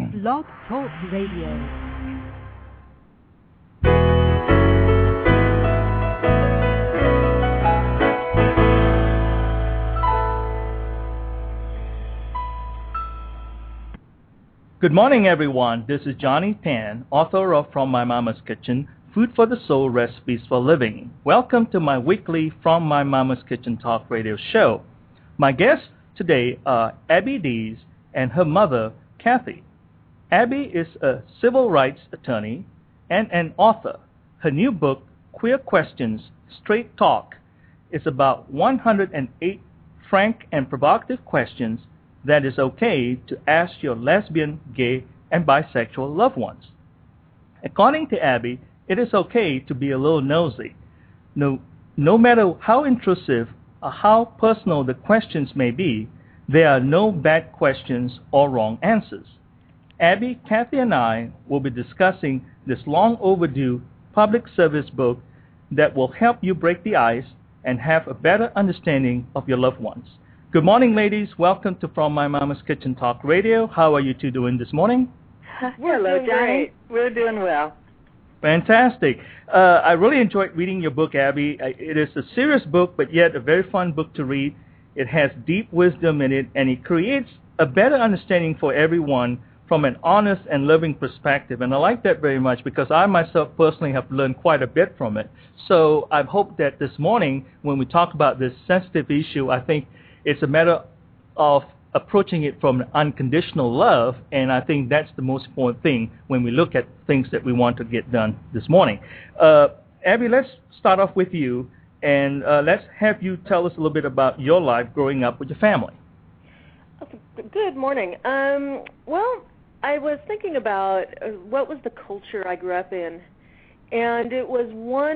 Blog Talk Radio. Good morning, everyone. This is Johnny Tan, author of From My Mama's Kitchen, Food for the Soul, Recipes for Living. Welcome to my weekly From My Mama's Kitchen talk radio show. My guests today are Abby Dees and her mother, Kathy. Abby is a civil rights attorney and an author. Her new book, Queer Questions, Straight Talk, is about 108 frank and provocative questions that is okay to ask your lesbian, gay, and bisexual loved ones. According to Abby, it is okay to be a little nosy. No matter how intrusive or how personal the questions may be, there are no bad questions or wrong answers. Abby, Kathy, and I will be discussing this long overdue public service book that will help you break the ice and have a better understanding of your loved ones. Good morning, ladies. Welcome to From My Mama's Kitchen Talk Radio. How are you two doing this morning? Hello, Johnny. We're doing well. Fantastic. I really enjoyed reading your book, Abby. It is a serious book, but yet a very fun book to read. It has deep wisdom in it, and it creates a better understanding for everyone from an honest and loving perspective. And I like that very much because I myself personally have learned quite a bit from it. So I hope that this morning, when we talk about this sensitive issue, I think it's a matter of approaching it from unconditional love, and I think that's the most important thing when we look at things that we want to get done this morning. Abby, let's start off with you, and let's have you tell us a little bit about your life growing up with your family. Good morning. Well, I was thinking about what was the culture I grew up in, and there was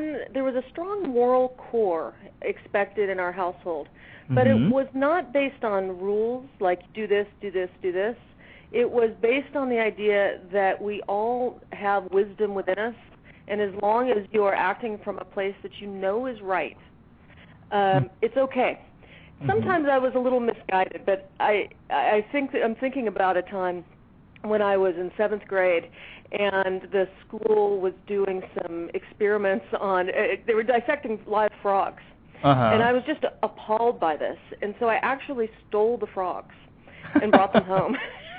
a strong moral core expected in our household. But it was not based on rules like do this, do this, do this. It was based on the idea that we all have wisdom within us, and as long as you are acting from a place that you know is right, it's okay. Sometimes I was a little misguided, but I think that I'm thinking about a time when I was in 7th grade, and the school was doing some experiments on, they were dissecting live frogs. And I was just appalled by this. And so I actually stole the frogs and brought them home.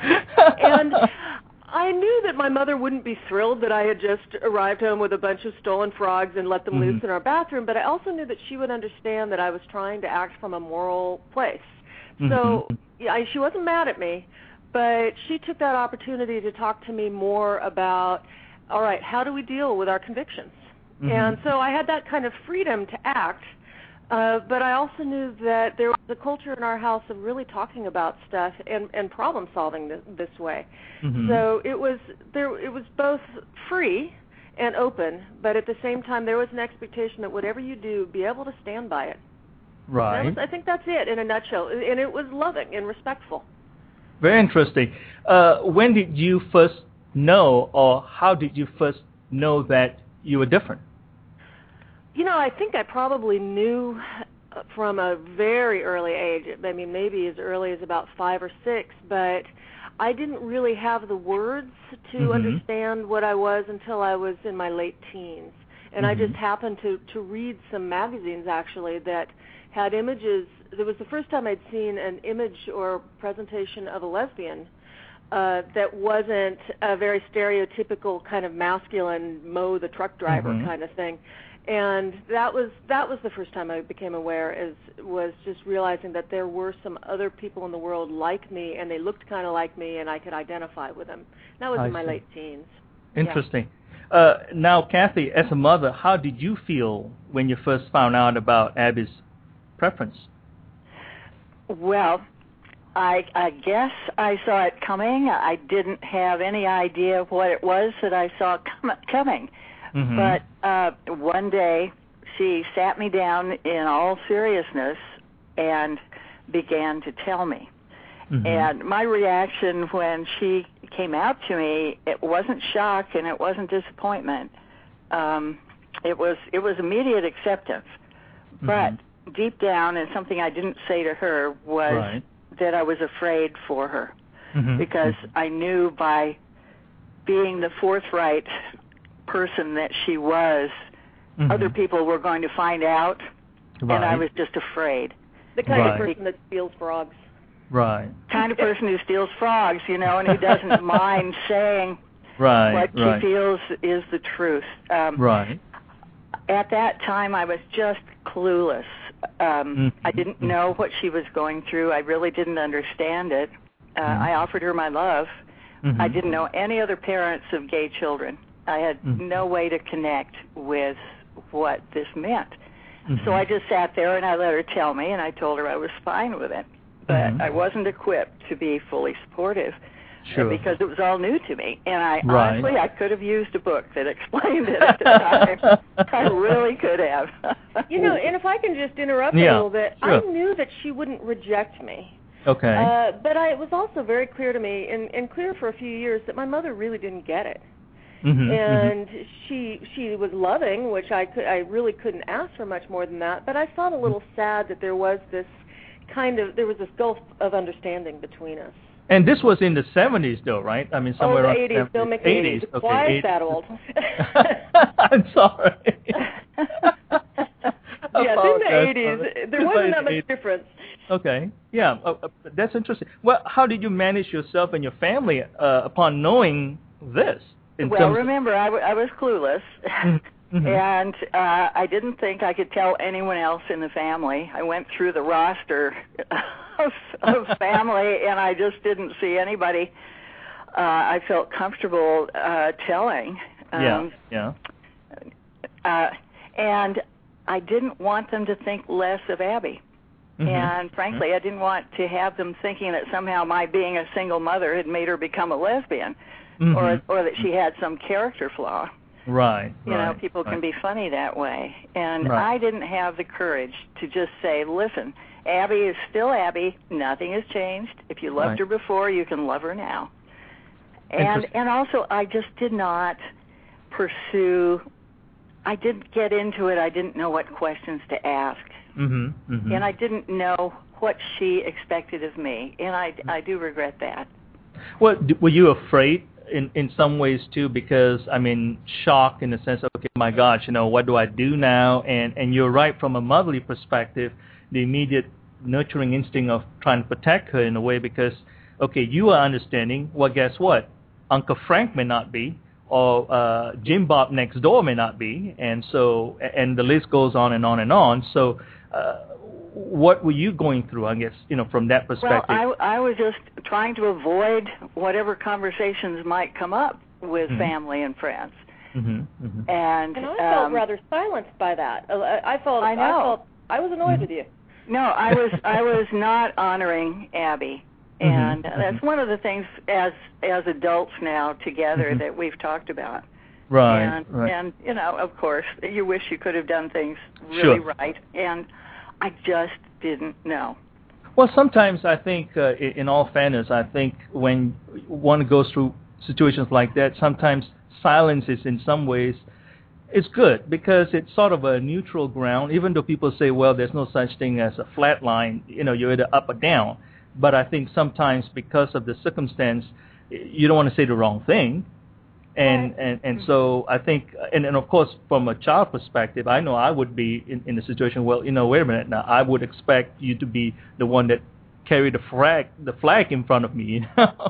And I knew that my mother wouldn't be thrilled that I had just arrived home with a bunch of stolen frogs and let them loose in our bathroom, but I also knew that she would understand that I was trying to act from a moral place. So she wasn't mad at me, but she took that opportunity to talk to me more about, all right, how do we deal with our convictions? And so I had that kind of freedom to act. But I also knew that there was a culture in our house of really talking about stuff and problem solving this way. So it was both free and open, but at the same time there was an expectation that whatever you do, be able to stand by it. Right. I think that's it in a nutshell, and it was loving and respectful. Very interesting. When did you first know, or how did you first know that you were different? You know, I think I probably knew from a very early age, I mean, maybe as early as about 5 or 6, but I didn't really have the words to understand what I was until I was in my late teens. And I just happened to read some magazines, actually, that had images. It was the first time I'd seen an image or presentation of a lesbian that wasn't a very stereotypical kind of masculine Mo the truck driver kind of thing. And that was the first time I became aware, was just realizing that there were some other people in the world like me, and they looked kind of like me, and I could identify with them. That was in my late teens. Interesting. Yeah. Now, Kathy, as a mother, how did you feel when you first found out about Abby's preference? Well, I guess I saw it coming. I didn't have any idea what it was that I saw coming. But one day she sat me down in all seriousness and began to tell me. And my reaction when she came out to me, it wasn't shock and it wasn't disappointment. It was immediate acceptance. But deep down, and something I didn't say to her was that I was afraid for her. because I knew by being the forthright person that she was, other people were going to find out, and I was just afraid. The kind of person that steals frogs. Right. Kind of person who steals frogs, and who doesn't mind saying what she feels is the truth. Right. At that time, I was just clueless. I didn't know what she was going through. I really didn't understand it. I offered her my love. I didn't know any other parents of gay children. I had no way to connect with what this meant. So I just sat there and I let her tell me, and I told her I was fine with it. But I wasn't equipped to be fully supportive because it was all new to me. And honestly, I could have used a book that explained it at the time. I really could have. And if I can just interrupt a little bit, I knew that she wouldn't reject me. Okay. But it was also very clear to me, and clear for a few years, that my mother really didn't get it. And she was loving, which I really couldn't ask for much more than that. But I felt a little sad that there was this gulf of understanding between us. And this was in the 70s, though, right? I mean, somewhere around the 80s. Don't make the 80s. Okay, Why is that old? I'm sorry. Yes, in the 80s, there wasn't that much difference. Okay, yeah, that's interesting. Well, how did you manage yourself and your family upon knowing this? Remember, I was clueless, and I didn't think I could tell anyone else in the family. I went through the roster of family, and I just didn't see anybody I felt comfortable telling. And I didn't want them to think less of Abby. And frankly, I didn't want to have them thinking that somehow my being a single mother had made her become a lesbian. Or that she had some character flaw. Right. People can be funny that way. And I didn't have the courage to just say, listen, Abby is still Abby. Nothing has changed. If you loved her before, you can love her now. And also, I just did not pursue. I didn't get into it. I didn't know what questions to ask. And I didn't know what she expected of me. And I do regret that. Well, were you afraid in some ways too? Because shock in the sense of, okay, my gosh, what do I do now? And you're right, from a motherly perspective, the immediate nurturing instinct of trying to protect her in a way, because okay, you are understanding. Well, guess what? Uncle Frank may not be, or Jim Bob next door may not be, and the list goes on and on and on. So. What were you going through, I guess, from that perspective? Well, I was just trying to avoid whatever conversations might come up with family and friends. And I felt rather silenced by that. I felt I was annoyed with you. No, I was not honoring Abby. And that's one of the things as adults now together that we've talked about. Right. And of course, you wish you could have done things really right. And I just didn't know. Well, sometimes I think, in all fairness, I think when one goes through situations like that, sometimes silence is in some ways, it's good because it's sort of a neutral ground, even though people say, well, there's no such thing as a flat line, you're either up or down. But I think sometimes because of the circumstance, you don't want to say the wrong thing. And so I think, and of course, from a child perspective, I know I would be in the situation, well, wait a minute, now I would expect you to be the one that carry the flag in front of me.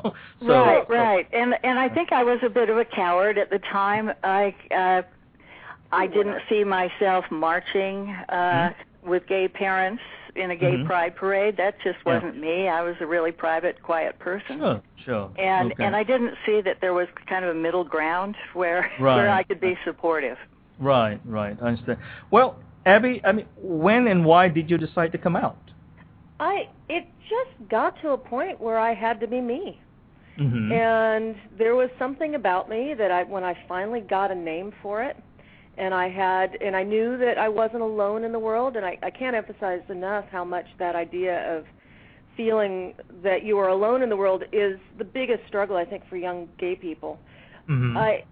Right. And I think I was a bit of a coward at the time. I didn't see myself marching with gay parents in a gay pride parade. That just wasn't me. I was a really private, quiet person. Sure. And I didn't see that there was kind of a middle ground where I could be supportive. Right. I understand. Well, Abby, when and why did you decide to come out? It just got to a point where I had to be me. And there was something about me that when I finally got a name for it, and I knew that I wasn't alone in the world, and I can't emphasize enough how much that idea of feeling that you are alone in the world is the biggest struggle, I think, for young gay people. I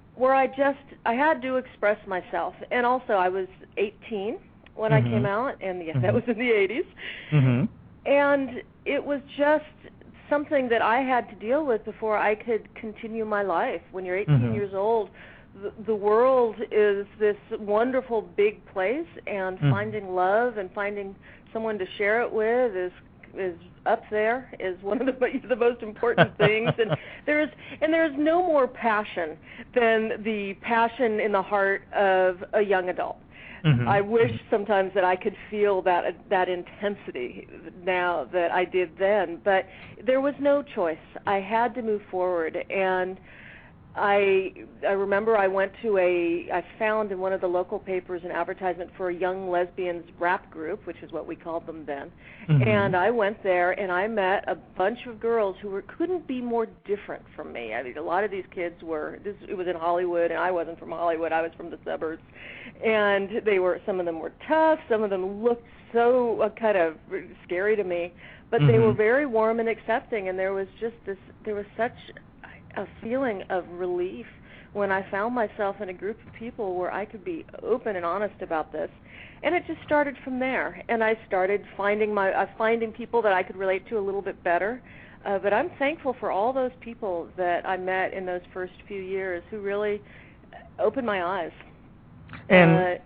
had to express myself, and also I was 18 when I came out, and that was in the 80s, and it was just something that I had to deal with before I could continue my life. When you're 18 years old, the world is this wonderful big place, and finding love and finding someone to share it with is up there, is one of the most important things. And there's no more passion than the passion in the heart of a young adult. I wish sometimes that I could feel that intensity now that I did then, but there was no choice. I had to move forward, and I remember I found in one of the local papers an advertisement for a young lesbians rap group, which is what we called them then. And I went there and I met a bunch of girls who couldn't be more different from me. I mean, a lot of these kids it was in Hollywood, and I wasn't from Hollywood. I was from the suburbs. And some of them were tough, some of them looked so kind of scary to me, but they were very warm and accepting, and there was such a feeling of relief when I found myself in a group of people where I could be open and honest about this. And it just started from there. And I started finding people that I could relate to a little bit better. But I'm thankful for all those people that I met in those first few years who really opened my eyes. And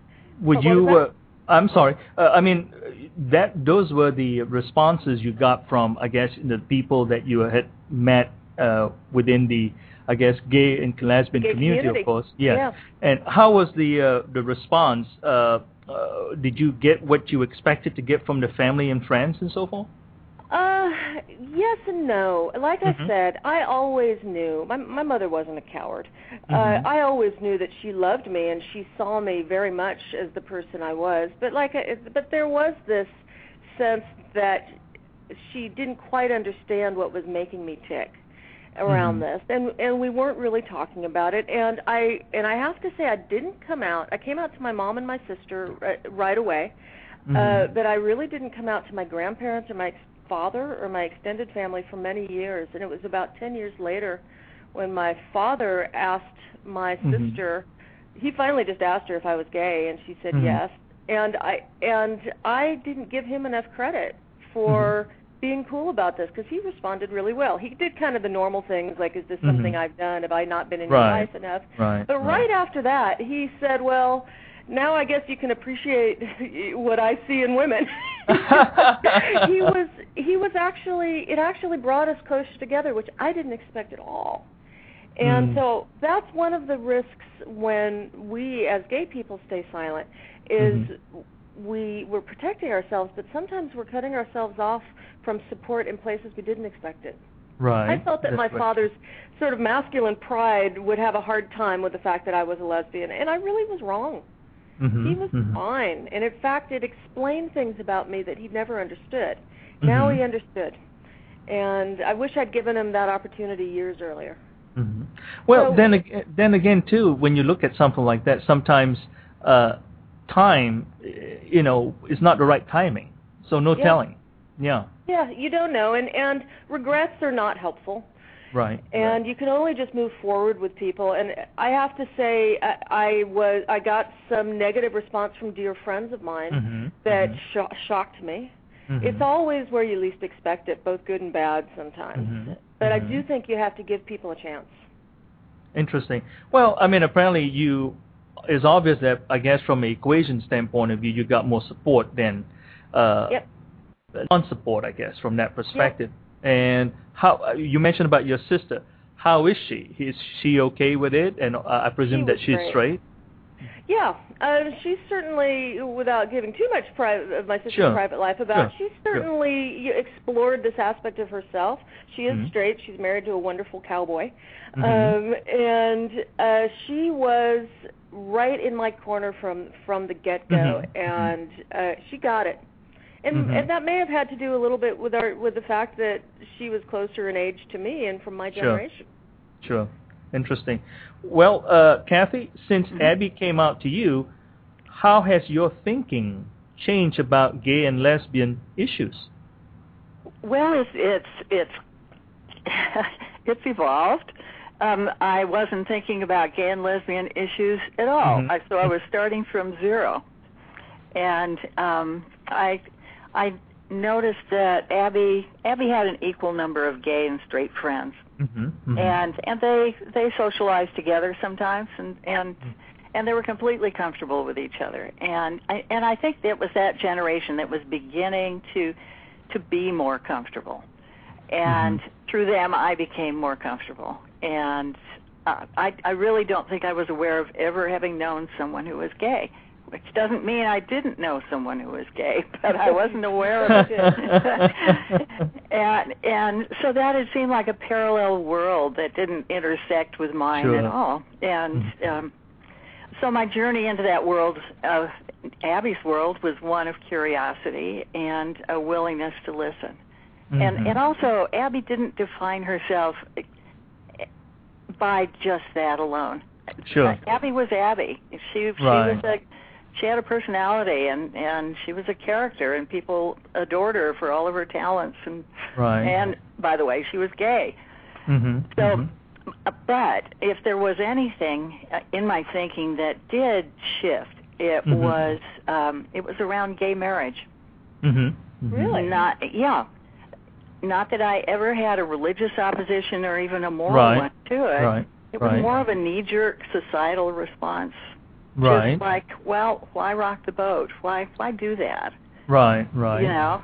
I'm sorry. I mean, those were the responses you got from, I guess, the people that you had met within the, I guess, gay and lesbian community, of course. Yeah. And how was the response? Did you get what you expected to get from the family and friends and so forth? Yes and no. Like I said, I always knew. My mother wasn't a coward. I always knew that she loved me and she saw me very much as the person I was. But but there was this sense that she didn't quite understand what was making me tick around this, and we weren't really talking about it. And I have to say, I didn't come out. I came out to my mom and my sister right away, but I really didn't come out to my grandparents or my father or my extended family for many years. And it was about 10 years later when my father asked my sister. He finally just asked her if I was gay, and she said yes. And I didn't give him enough credit for being cool about this, because he responded really well. He did kind of the normal things, like, is this something I've done? Have I not been in your life enough? But right after that, he said, well, now I guess you can appreciate what I see in women. It actually brought us closer together, which I didn't expect at all. And so that's one of the risks when we, as gay people, stay silent, is we're protecting ourselves, but sometimes we're cutting ourselves off from support in places we didn't expect it. I felt that my father's sort of masculine pride would have a hard time with the fact that I was a lesbian, and I really was wrong. He was fine, and in fact, it explained things about me that he'd never understood. Now he understood, and I wish I'd given him that opportunity years earlier. Well, then again, too, when you look at something like that, sometimes time, is not the right timing. So no telling. Yeah, you don't know, and regrets are not helpful. And you can only just move forward with people. And I have to say, I got some negative response from dear friends of mine that shocked me. It's always where you least expect it, both good and bad sometimes. But I do think you have to give people a chance. Interesting. Well, I mean, apparently it's obvious that, I guess, from an equation standpoint of view, you got more support than non-support, I guess, from that perspective. And how you mentioned about your sister. How is she? Is she okay with it? And I presume that she's straight? Yeah, she's certainly, without giving too much of my sister's private life about, she's certainly explored this aspect of herself. She is straight. She's married to a wonderful cowboy. And she was right in my corner from the get-go, and she got it. And that may have had to do a little bit with the fact that she was closer in age to me and from my generation. Sure. Interesting. Well, Kathy, since Abby came out to you, how has your thinking changed about gay and lesbian issues? Well, it's evolved. I wasn't thinking about gay and lesbian issues at all. So I was starting from zero, and I noticed that Abby had an equal number of gay and straight friends, and they socialized together sometimes, and they were completely comfortable with each other. And I think it was that generation that was beginning to be more comfortable, and through them I became more comfortable. And I really don't think I was aware of ever having known someone who was gay, which doesn't mean I didn't know someone who was gay, but I wasn't aware of it. and so that had seemed like a parallel world that didn't intersect with mine at all. And so my journey into that world, Abby's world, was one of curiosity and a willingness to listen. And also, Abby didn't define herself by just that alone. Sure. Abby was Abby. She had a personality, and she was a character, and people adored her for all of her talents. And by the way, she was gay. But if there was anything in my thinking that did shift, it was around gay marriage. Really? Not that I ever had a religious opposition or even a moral one to it. It was more of a knee-jerk societal response. Just like, well, why rock the boat? Why do that? You know,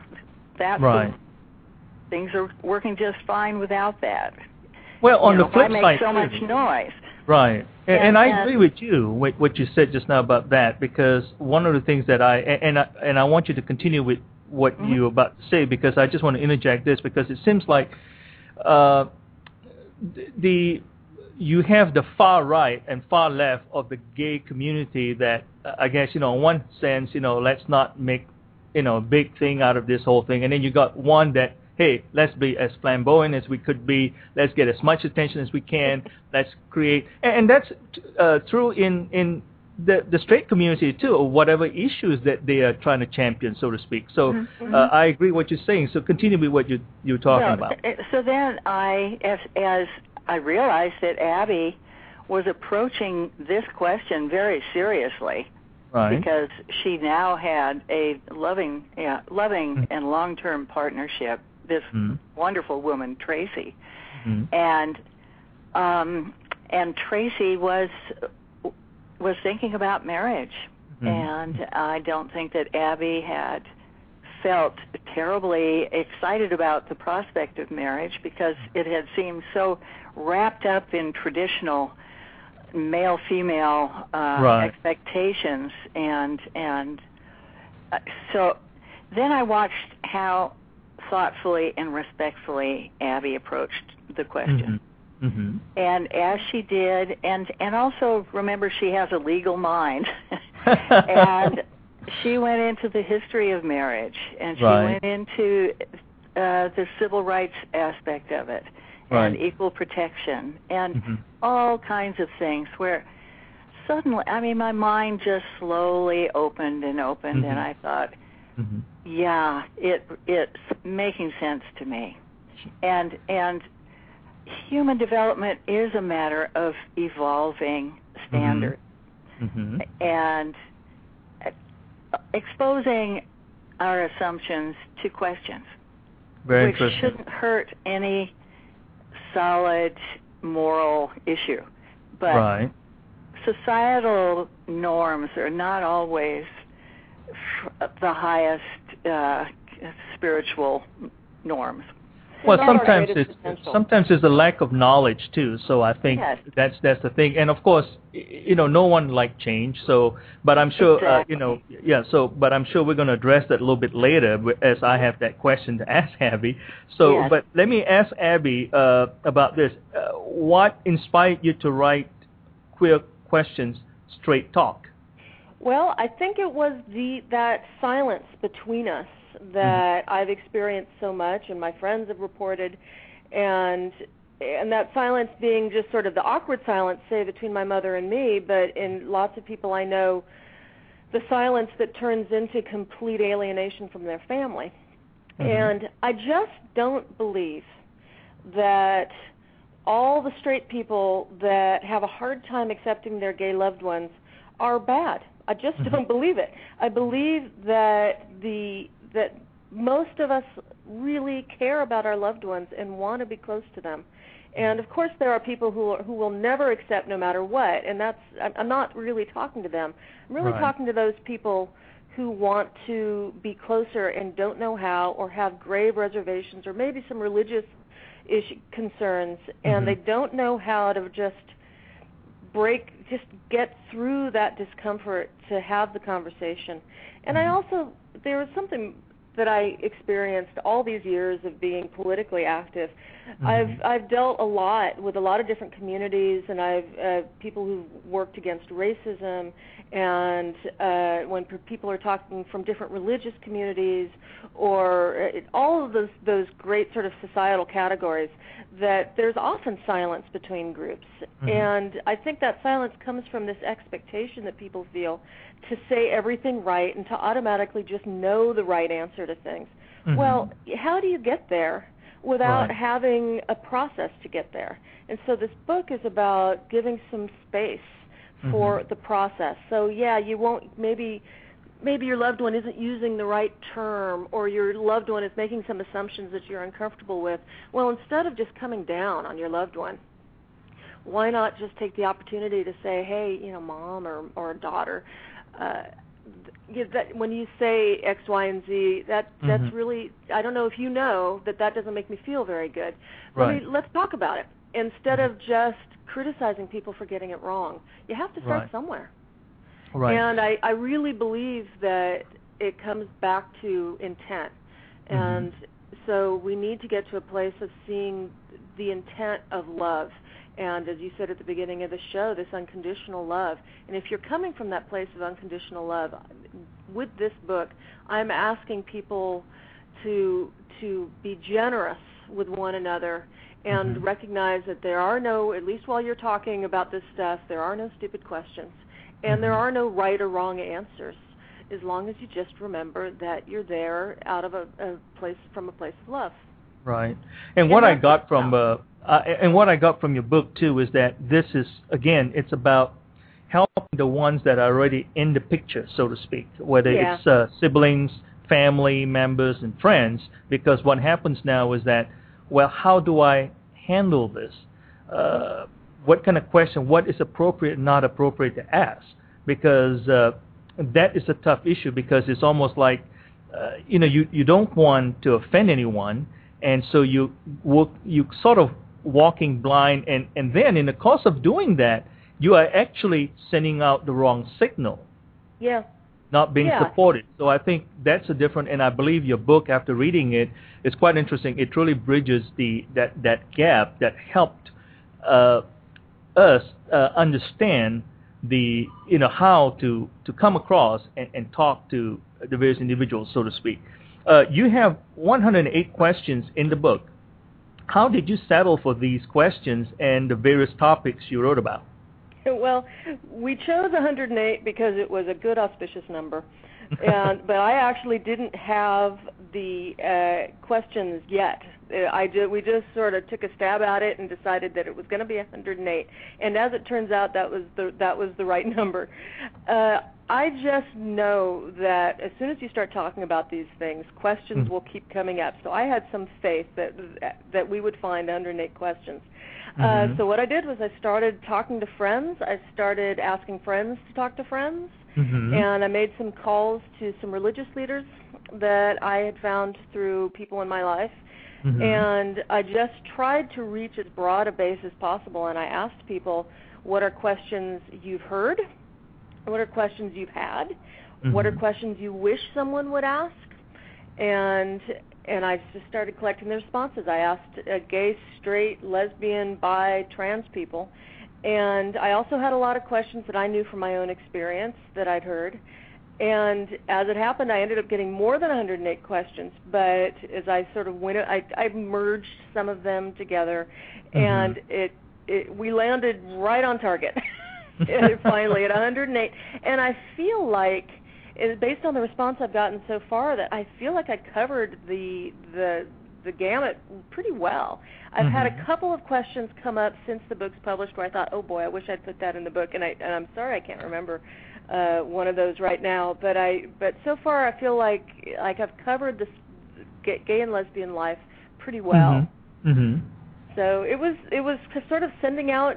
things are working just fine without that. Well, on the flip side, side, so much noise. Right, and I agree with you what you said just now about that, because one of the things that I want you to continue with what you're about to say, because I just want to interject this, because it seems like you have the far right and far left of the gay community that I guess, in one sense, let's not make, a big thing out of this whole thing. And then you got one that, hey, let's be as flamboyant as we could be. Let's get as much attention as we can. Let's create. And that's true in the straight community, too, or whatever issues that they are trying to champion, so to speak. So I agree what you're saying. So continue with what you're talking about. So then as I realized that Abby was approaching this question very seriously, because she now had a loving and long-term partnership, this wonderful woman, Tracy. And Tracy was thinking about marriage. And I don't think that Abby had felt terribly excited about the prospect of marriage, because it had seemed so wrapped up in traditional male-female expectations, and so then I watched how thoughtfully and respectfully Abby approached the question. And as she did, and also remember, she has a legal mind, and she went into the history of marriage, and she went into the civil rights aspect of it, and equal protection, and all kinds of things, where suddenly, my mind just slowly opened, and I thought, it's making sense to me. And human development is a matter of evolving standards. And exposing our assumptions to questions, which shouldn't hurt any solid moral issue. But societal norms are not always the highest spiritual norms. Well, sometimes it's a lack of knowledge too. So I think that's the thing. And of course, no one likes change. So, but I'm sure, but I'm sure we're going to address that a little bit later, as I have that question to ask Abby. So, but let me ask Abby about this. What inspired you to write Queer Questions, Straight Talk? Well, I think it was that silence between us that I've experienced so much, and my friends have reported, and that silence being just sort of the awkward silence, say, between my mother and me, but in lots of people I know, the silence that turns into complete alienation from their family. And I just don't believe that all the straight people that have a hard time accepting their gay loved ones are bad. I just don't believe it. I believe that most of us really care about our loved ones and want to be close to them. And of course, there are people who will never accept no matter what, and I'm not really talking to them. I'm really talking to those people who want to be closer and don't know how, or have grave reservations, or maybe some religious concerns, and they don't know how to just get through that discomfort to have the conversation. And there was something that I experienced all these years of being politically active. I've dealt a lot with a lot of different communities, and I've people who've worked against racism, and when people are talking from different religious communities, or all of those great sort of societal categories, that there's often silence between groups. And I think that silence comes from this expectation that people feel to say everything right and to automatically just know the right answer to things. Well, how do you get there without having a process to get there? And so this book is about giving some space for the process. So yeah, you won't, maybe your loved one isn't using the right term, or your loved one is making some assumptions that you're uncomfortable with. Well, instead of just coming down on your loved one, why not just take the opportunity to say, hey, mom or daughter, that when you say X, Y, and Z, that's really, I don't know if you know that doesn't make me feel very good. Let's talk about it. Instead of just criticizing people for getting it wrong, you have to start somewhere. And I really believe that it comes back to intent. And so we need to get to a place of seeing the intent of love. And as you said at the beginning of the show, this unconditional love. And if you're coming from that place of unconditional love, with this book, I'm asking people to be generous with one another and recognize that there are no, at least while you're talking about this stuff, there are no stupid questions. And there are no right or wrong answers, as long as you just remember that you're there out of a place of love. Right. And what I got from your book too is that this is, again, it's about helping the ones that are already in the picture, so to speak, whether it's siblings, family members, and friends. Because what happens now is that, well, how do I handle this? What kind of question, what is appropriate and not appropriate to ask? Because that is a tough issue, because it's almost like, you don't want to offend anyone, and so you sort of walking blind, and then in the course of doing that, you are actually sending out the wrong signal. Yeah. Not being supported. So I think that's a different, and I believe your book, after reading it, is quite interesting. It really bridges that gap that helped us understand how to come across and talk to the various individuals, so to speak. You have 108 questions in the book. How did you settle for these questions and the various topics you wrote about? Well, we chose 108 because it was a good auspicious number, but I actually didn't have the questions yet. We just sort of took a stab at it and decided that it was going to be 108, and as it turns out, that was the right number. I just know that as soon as you start talking about these things, questions will keep coming up. So I had some faith that we would find 108 questions. So what I did was I started talking to friends. I started asking friends to talk to friends, and I made some calls to some religious leaders that I had found through people in my life. And I just tried to reach as broad a base as possible, and I asked people, what are questions you've heard? What are questions you've had? What are questions you wish someone would ask? And I just started collecting the responses. I asked gay, straight, lesbian, bi, trans people. And I also had a lot of questions that I knew from my own experience that I'd heard. And as it happened, I ended up getting more than 108 questions. But as I sort of went, I merged some of them together, and we landed right on target. Finally at 108, and I feel like, based on the response I've gotten so far, that I feel like I covered the gamut pretty well. I've had a couple of questions come up since the book's published where I thought, oh boy, I wish I'd put that in the book, and I'm sorry I can't remember one of those right now. But so far I feel like I've covered gay and lesbian life pretty well. Mm-hmm. Mm-hmm. So it was sort of sending out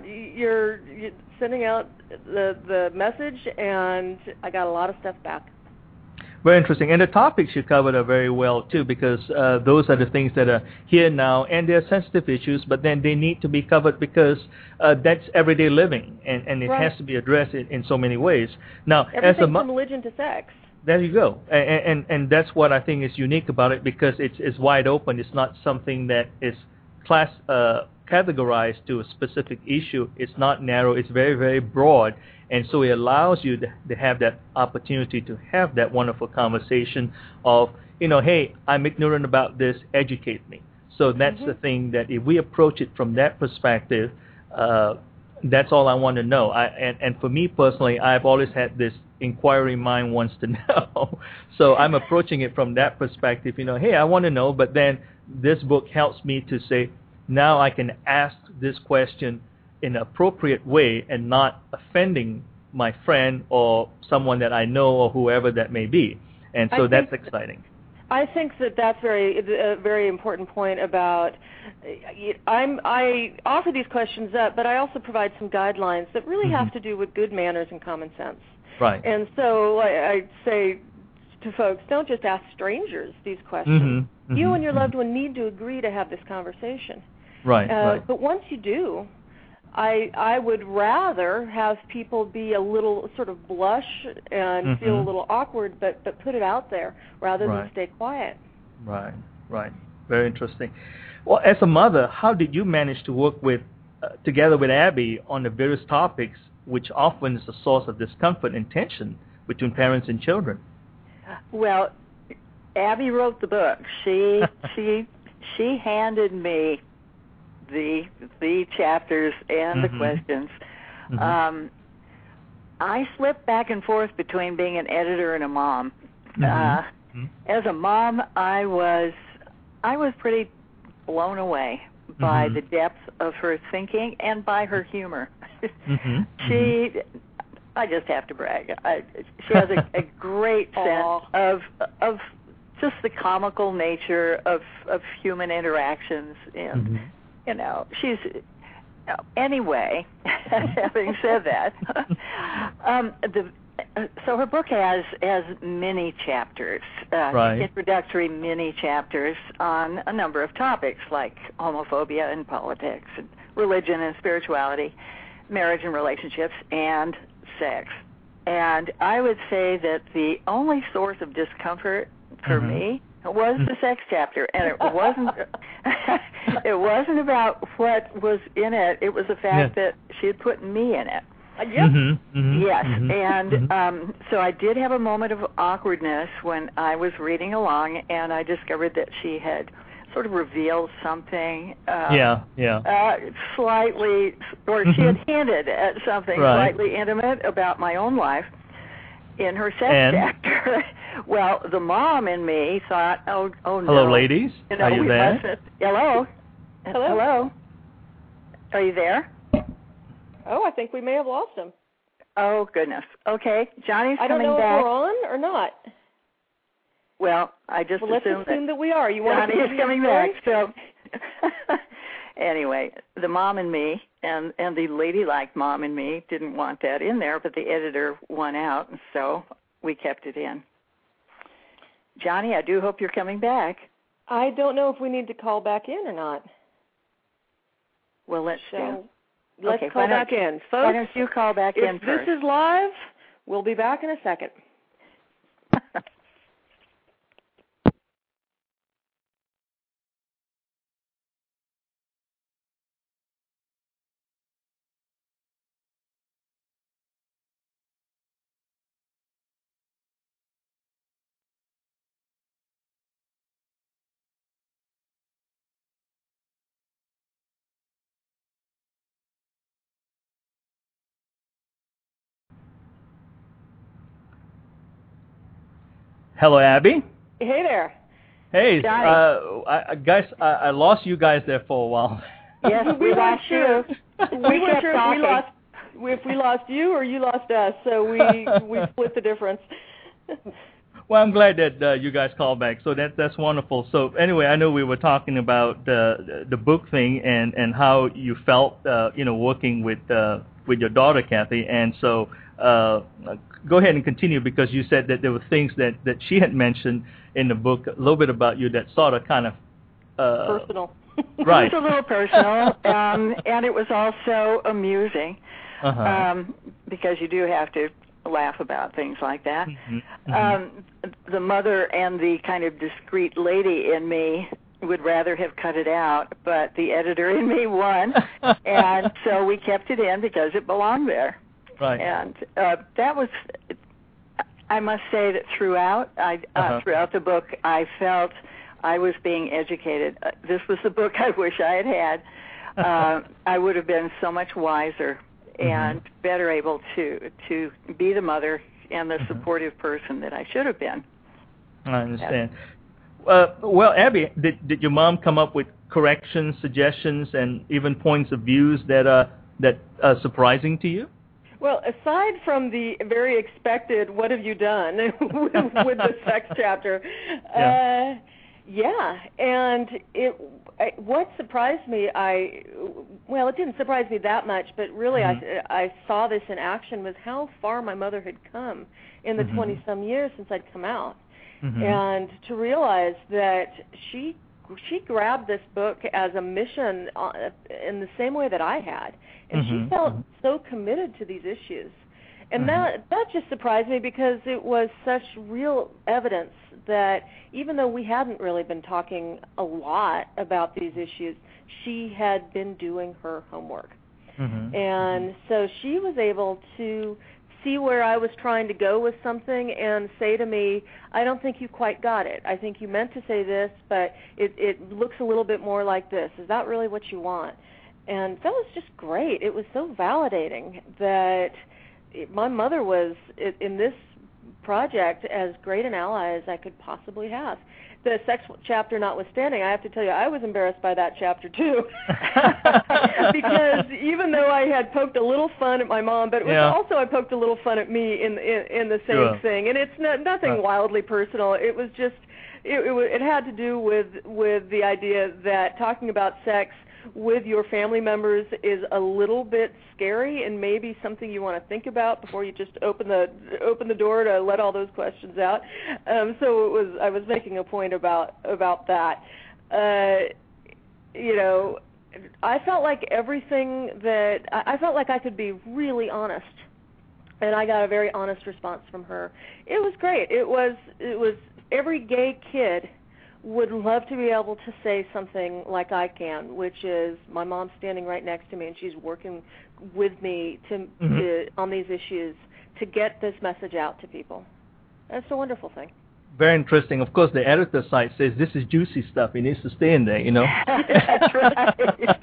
the message, and I got a lot of stuff back. Very interesting. And the topics you covered are very well, too, because those are the things that are here now, and they're sensitive issues, but then they need to be covered because that's everyday living, and it Right. has to be addressed in so many ways. Now, Everything from religion to sex. There you go. And that's what I think is unique about it, because it's wide open. It's not something that is categorized to a specific issue. It's not narrow. It's very, very broad. And so it allows you to have that opportunity to have that wonderful conversation of, hey, I'm ignorant about this, educate me. So that's the thing, that if we approach it from that perspective, that's all I want to know. And for me personally, I've always had this inquiry mind wants to know. So I'm approaching it from that perspective, hey, I want to know, but then this book helps me to say, now I can ask this question in an appropriate way and not offending my friend or someone that I know or whoever that may be. And so that's exciting. I think that's a very important point about I offer these questions up, but I also provide some guidelines that really have to do with good manners and common sense. Right. And so I say to folks, don't just ask strangers these questions. You and your loved one need to agree to have this conversation. Right, right. But once you do, I would rather have people be a little sort of blush and feel a little awkward, but put it out there rather than stay quiet. Right, right. Very interesting. Well, as a mother, how did you manage to work together with Abby on the various topics, which often is a source of discomfort and tension between parents and children? Well, Abby wrote the book. She handed me the chapters and the questions. I slipped back and forth between being an editor and a mom. As a mom, I was pretty blown away by the depth of her thinking and by her humor. I just have to brag. She has a great sense of just the comical nature of human interactions, and she's anyway. Having said that, so her book has many chapters, introductory mini chapters on a number of topics like homophobia and politics, and religion and spirituality, marriage and relationships, and sex. And I would say that the only source of discomfort for me was the sex chapter, and it wasn't about what was in it. It was the fact that she had put me in it. Yes, and so I did have a moment of awkwardness when I was reading along, and I discovered that she had sort of revealed something slightly, or she had hinted at something slightly intimate about my own life in her sex chapter. Well, the mom in me thought, oh no. Hello, ladies. Are you there? Hello. Hello. Are you there? Oh, I think we may have lost him. Oh, goodness. Okay, Johnny's coming back. I don't know if we're on or not. Well, I just let's assume that we are. Johnny is coming back. So, anyway, the mom in me and the ladylike mom in me didn't want that in there, but the editor won out, so we kept it in. Johnny, I do hope you're coming back. I don't know if we need to call back in or not. Well, let's do. Let's call back in. Folks, why don't you call back in first? If this is live, we'll be back in a second. Hello, Abby. Hey there. Hey, guys, I lost you guys there for a while. Yes, we lost you. We weren't sure if we lost you or you lost us, so we split the difference. Well, I'm glad that you guys called back. So that's wonderful. So anyway, I know we were talking about the book thing and how you felt, working with your daughter, Kathy. And so go ahead and continue, because you said that there were things that she had mentioned in the book, a little bit about you that sort of kind of personal. Right. It was a little personal, and it was also amusing, because you do have to laugh about things like that. The mother and the kind of discreet lady in me would rather have cut it out, but the editor in me won, and so we kept it in because it belonged there. Right. And that was, I must say that throughout the book, I felt I was being educated. This was the book I wish I had had. I would have been so much wiser and better able to be the mother and the supportive person that I should have been. I understand. Well, Abby, did your mom come up with corrections, suggestions, and even points of views that are surprising to you? Well, aside from the very expected "what have you done" with the sex chapter, and what surprised me, it didn't surprise me that much, but really I saw this in action, was how far my mother had come in the 20-some years since I'd come out, and to realize that she grabbed this book as a mission in the same way that I had, and she felt so committed to these issues. And that just surprised me, because it was such real evidence that even though we hadn't really been talking a lot about these issues, she had been doing her homework. And so she was able to see where I was trying to go with something and say to me, I don't think you quite got it. I think you meant to say this, but it looks a little bit more like this. Is that really what you want? And that was just great. It was so validating that my mother was, in this project, as great an ally as I could possibly have. The sex chapter notwithstanding, I have to tell you, I was embarrassed by that chapter too, because even though I had poked a little fun at my mom, but it was also I poked a little fun at me in the same thing, and it's nothing wildly personal. It was just it had to do with the idea that talking about sex with your family members is a little bit scary, and maybe something you want to think about before you just open the door to let all those questions out. So I was making a point about that. I felt like I felt like I could be really honest, and I got a very honest response from her. It was great. It was every gay kid would love to be able to say something like I can, which is my mom's standing right next to me and she's working with me on these issues to get this message out to people. That's a wonderful thing. Very interesting. Of course, the editor site says this is juicy stuff. It needs to stay in there, That's right.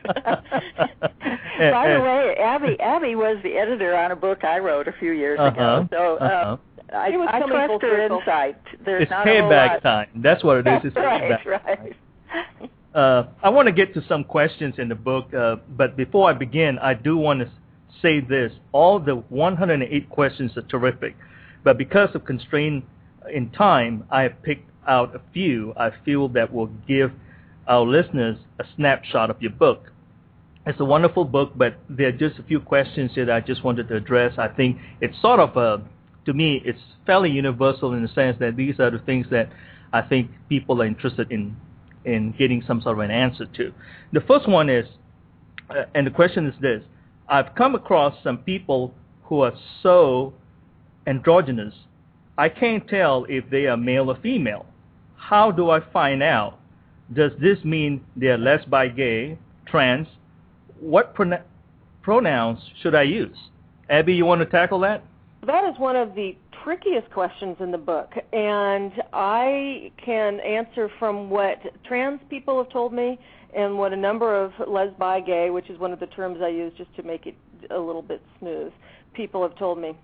By the way, Abby was the editor on a book I wrote a few years ago. So I trust her insight. There's it's not payback time. That's what it is. It's payback. Right. I want to get to some questions in the book, but before I begin, I do want to say this. All the 108 questions are terrific, but because of constraint in time, I have picked out a few I feel that will give our listeners a snapshot of your book. It's a wonderful book, but there are just a few questions that I just wanted to address. I think it's sort of to me, it's fairly universal in the sense that these are the things that I think people are interested in getting some sort of an answer to. The first one is, and the question is this: I've come across some people who are so androgynous, I can't tell if they are male or female. How do I find out? Does this mean they're lesbi, gay, trans? What pronouns should I use? Abby, you want to tackle that? That is one of the trickiest questions in the book, and I can answer from what trans people have told me and what a number of lesbi, gay, which is one of the terms I use just to make it a little bit smooth, people have told me.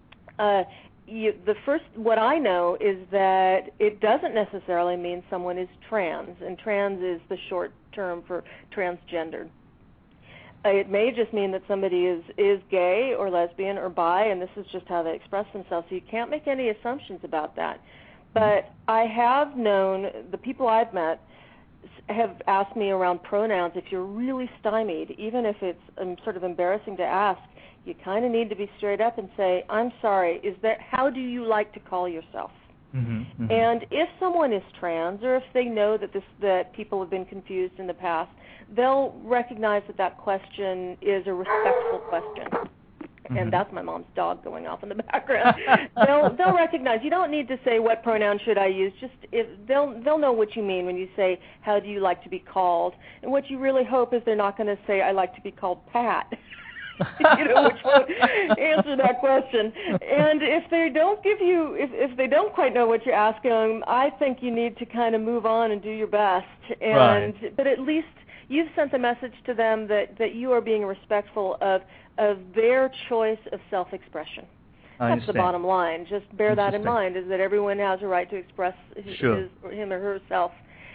What I know is that it doesn't necessarily mean someone is trans, and trans is the short term for transgendered. It may just mean that somebody is gay or lesbian or bi, and this is just how they express themselves. So you can't make any assumptions about that. But I have known the people I've met have asked me around pronouns. If you're really stymied, even if it's sort of embarrassing to ask, you kind of need to be straight up and say, "I'm sorry. How do you like to call yourself?" And if someone is trans, or if they know that people have been confused in the past, they'll recognize that question is a respectful question. And that's my mom's dog going off in the background. They'll recognize. You don't need to say, "What pronoun should I use?" Just they'll know what you mean when you say, "How do you like to be called?" And what you really hope is they're not going to say, "I like to be called Pat." Which won't answer that question. And if they don't if they don't quite know what you're asking them, I think you need to kind of move on and do your best. But at least you've sent a message to them that you are being respectful of their choice of self-expression. That's the bottom line. Just bear that in mind, is that everyone has a right to express him or herself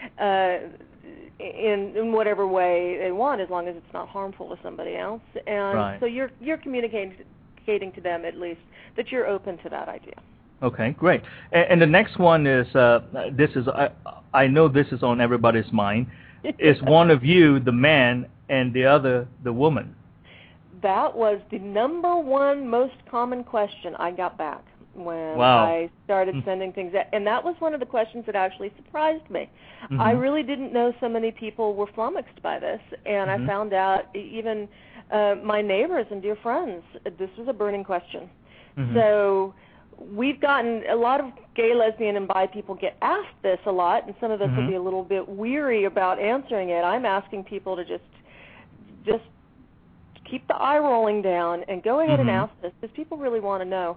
in whatever way they want, as long as it's not harmful to somebody else. And so you're communicating to them, at least, that you're open to that idea. Okay, great. And the next one is I know this is on everybody's mind. Is one of you the man and the other the woman? That was the number one most common question I got back when I started sending things out. And that was one of the questions that actually surprised me. I really didn't know so many people were flummoxed by this, and I found out even my neighbors and dear friends, this was a burning question. So we've gotten a lot of gay, lesbian, and bi people get asked this a lot, and some of us will be a little bit weary about answering it. I'm asking people to just keep the eye rolling down and go ahead and ask this, because people really want to know.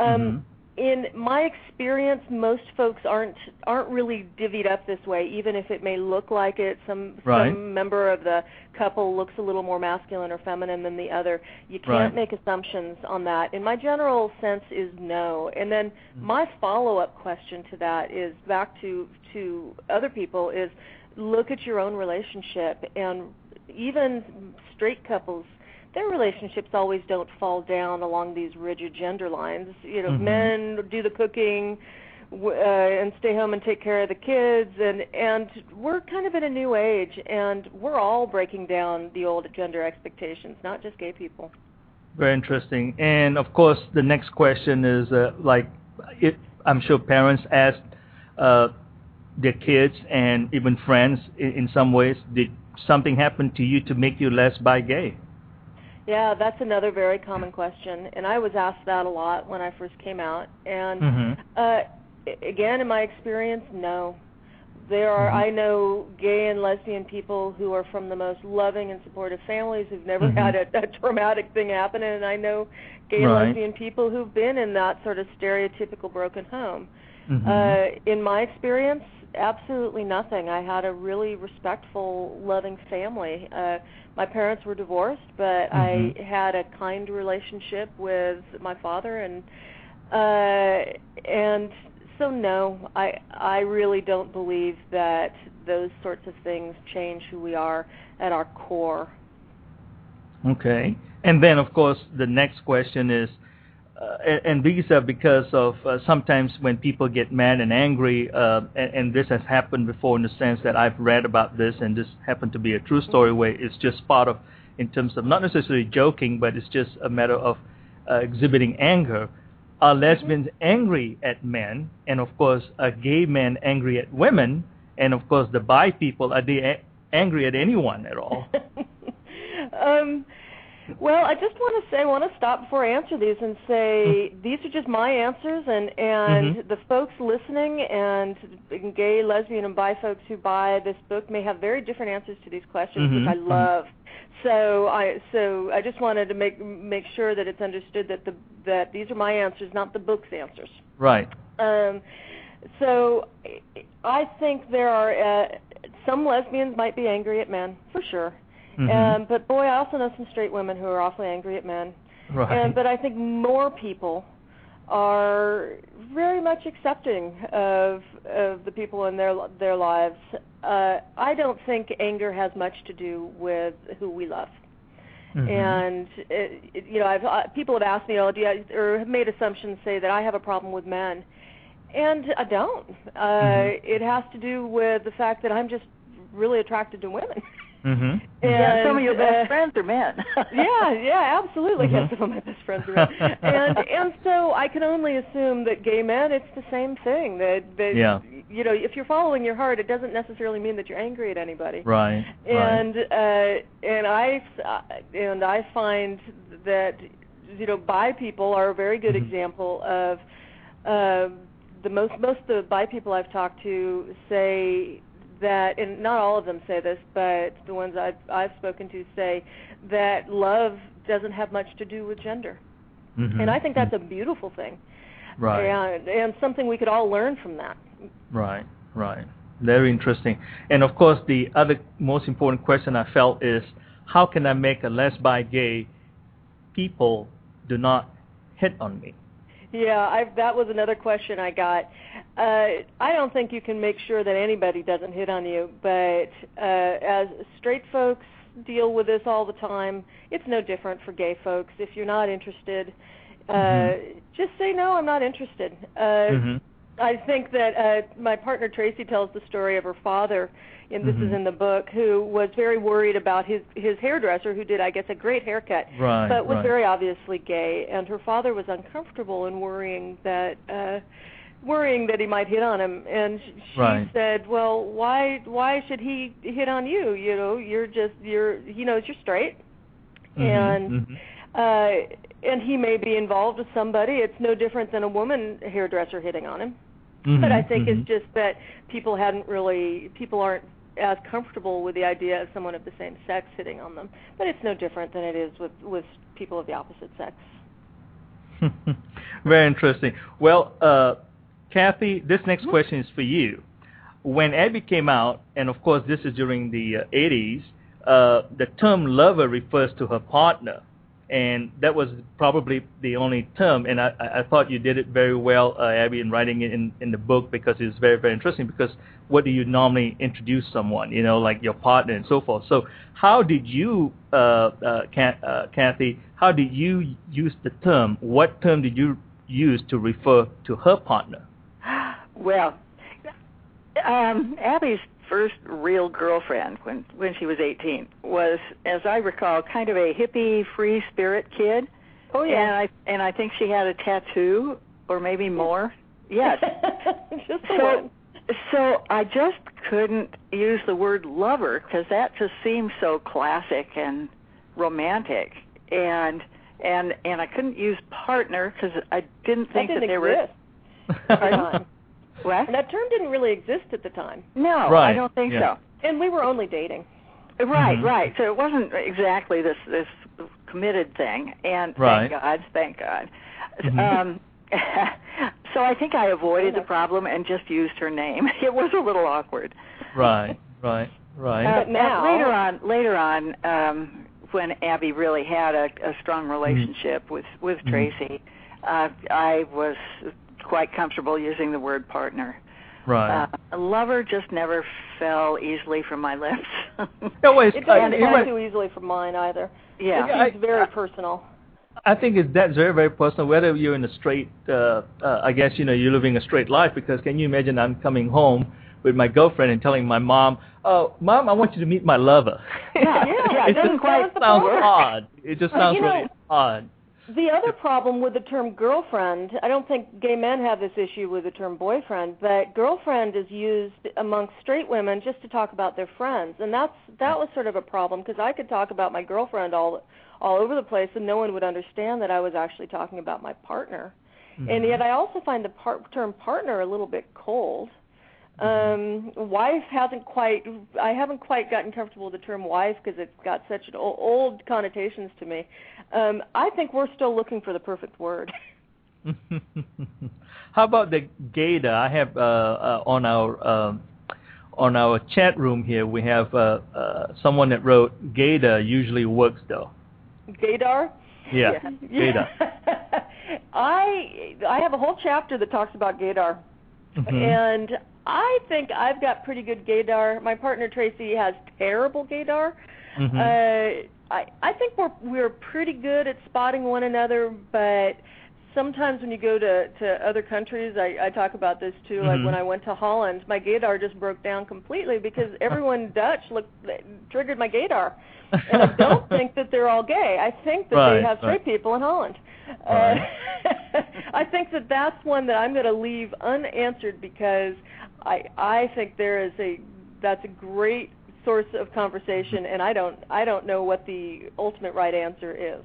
In my experience, most folks aren't really divvied up this way, even if it may look like it. Some member of the couple looks a little more masculine or feminine than the other. You can't make assumptions on that. And my general sense is no. And then my follow-up question to that is back to other people is look at your own relationship. And even straight couples, their relationships always don't fall down along these rigid gender lines. Men do the cooking and stay home and take care of the kids, and we're kind of in a new age, and we're all breaking down the old gender expectations, not just gay people. Very interesting. And of course, the next question is I'm sure parents ask their kids and even friends in some ways, did something happen to you to make you less bi-gay? Yeah, that's another very common question, and I was asked that a lot when I first came out. And again, in my experience, no. There are I know gay and lesbian people who are from the most loving and supportive families who've never had a traumatic thing happen, and I know gay and lesbian people who've been in that sort of stereotypical broken home. In my experience, absolutely nothing. I had a really respectful, loving family. My parents were divorced, but I had a kind relationship with my father, and so no, I really don't believe that those sorts of things change who we are at our core. Okay, and then of course the next question is, and these are because of sometimes when people get mad and angry, and this has happened before in the sense that I've read about this, and this happened to be a true story where it's just part of, in terms of not necessarily joking, but it's just a matter of exhibiting anger. Are lesbians angry at men? And of course, are gay men angry at women? And of course, the bi people, are they angry at anyone at all? Well, I just want to stop before I answer these and say these are just my answers, and the folks listening and gay, lesbian, and bi folks who buy this book may have very different answers to these questions, which I love. So I just wanted to make sure that it's understood that these are my answers, not the book's answers. Right. So I think there are some lesbians might be angry at men, for sure. But boy, I also know some straight women who are awfully angry at men. Right. But I think more people are very much accepting of the people in their lives. I don't think anger has much to do with who we love. And people have asked me, or have made assumptions, say that I have a problem with men. And I don't. It has to do with the fact that I'm just really attracted to women. And yeah, some of your best friends are men. yeah, absolutely. Yes, some of my best friends are men. And so I can only assume that gay men, it's the same thing. That you know, if you're following your heart, it doesn't necessarily mean that you're angry at anybody. Right. And I find that, you know, bi people are a very good example of most of the bi people I've talked to say that, and not all of them say this, but the ones I've spoken to say that love doesn't have much to do with gender. And I think that's a beautiful thing. Right. And something we could all learn from that. Right. Very interesting. And of course, the other most important question I felt is, how can I make a less bi gay people do not hit on me? Yeah, that was another question I got. I don't think you can make sure that anybody doesn't hit on you, but as straight folks deal with this all the time, it's no different for gay folks. If you're not interested, just say, no, I'm not interested. I think that my partner Tracy tells the story of her father, and this is in the book, who was very worried about his hairdresser, who did, I guess, a great haircut, but was very obviously gay, and her father was uncomfortable and worrying that he might hit on him, and she said, well, why should he hit on you? You know, he knows you're straight, and he may be involved with somebody. It's no different than a woman hairdresser hitting on him. But I think it's just that people aren't as comfortable with the idea of someone of the same sex hitting on them. But it's no different than it is with people of the opposite sex. Very interesting. Well, Kathy, this next question is for you. When Abby came out, and of course this is during the 80s, the term lover refers to her partner. And that was probably the only term, and I thought you did it very well, Abby, in writing it in the book, because it's very, very interesting, because what do you normally introduce someone, you know, like your partner and so forth. So how did you, Kathy, how did you use the term? What term did you use to refer to her partner? Well, Abby's first real girlfriend when she was 18 was, as I recall, kind of a hippie, free spirit kid. Oh yeah. And I think she had a tattoo or maybe more. Yes. Just one. So I just couldn't use the word lover because that just seemed so classic and romantic, and I couldn't use partner because I didn't think that there were. What? And that term didn't really exist at the time. No, I don't think so. And we were only dating. Right. So it wasn't exactly this committed thing, and thank God. So I think I avoided the problem and just used her name. It was a little awkward. Right. But now, later on, when Abby really had a strong relationship with Tracy, I was quite comfortable using the word partner. Right. Lover just never fell easily from my lips. It doesn't fall too easily from mine either. Yeah. It's very personal. I think that's very, very personal, whether you're in a straight, I guess, you're living a straight life, because can you imagine I'm coming home with my girlfriend and telling my mom, oh, Mom, I want you to meet my lover. Yeah. It just sounds odd. It just sounds really odd. The other problem with the term girlfriend, I don't think gay men have this issue with the term boyfriend, but girlfriend is used amongst straight women just to talk about their friends, and that was sort of a problem, because I could talk about my girlfriend all over the place, and no one would understand that I was actually talking about my partner. And yet I also find the term partner a little bit cold. Wife I haven't quite gotten comfortable with the term wife because it's got such an old connotations to me. I think we're still looking for the perfect word. How about the gaydar? I have on our chat room here, we have someone that wrote gaydar usually works though. Gaydar? Yeah. Gaydar. I have a whole chapter that talks about gaydar. And I think I've got pretty good gaydar. My partner Tracy has terrible gaydar. I think we're pretty good at spotting one another, but sometimes when you go to other countries, I talk about this too. Like when I went to Holland, my gaydar just broke down completely because everyone Dutch triggered my gaydar. And I don't think that they're all gay. I think that they have straight people in Holland. Right. I think that that's one that I'm going to leave unanswered because I think that's a great source of conversation, and I don't know what the ultimate right answer is.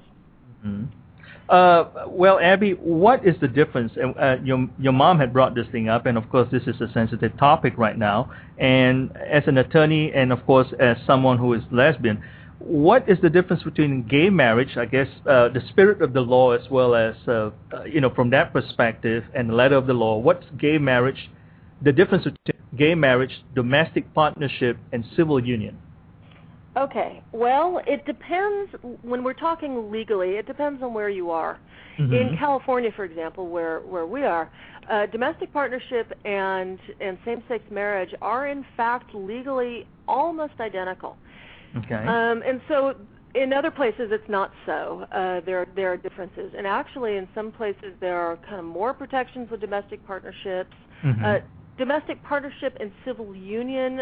Well, Abby, what is the difference? Your mom had brought this thing up, and of course, this is a sensitive topic right now. And as an attorney, and of course, as someone who is lesbian, what is the difference between gay marriage, I guess, the spirit of the law, as well as from that perspective, and the letter of the law? What's gay marriage? The difference between gay marriage, domestic partnership, and civil union? Okay. Well, it depends. When we're talking legally, it depends on where you are. In California, for example, where we are, domestic partnership and same-sex marriage are, in fact, legally almost identical. Okay. And so in other places, it's not so. There are differences. And actually, in some places, there are kind of more protections with domestic partnerships. Domestic partnership and civil union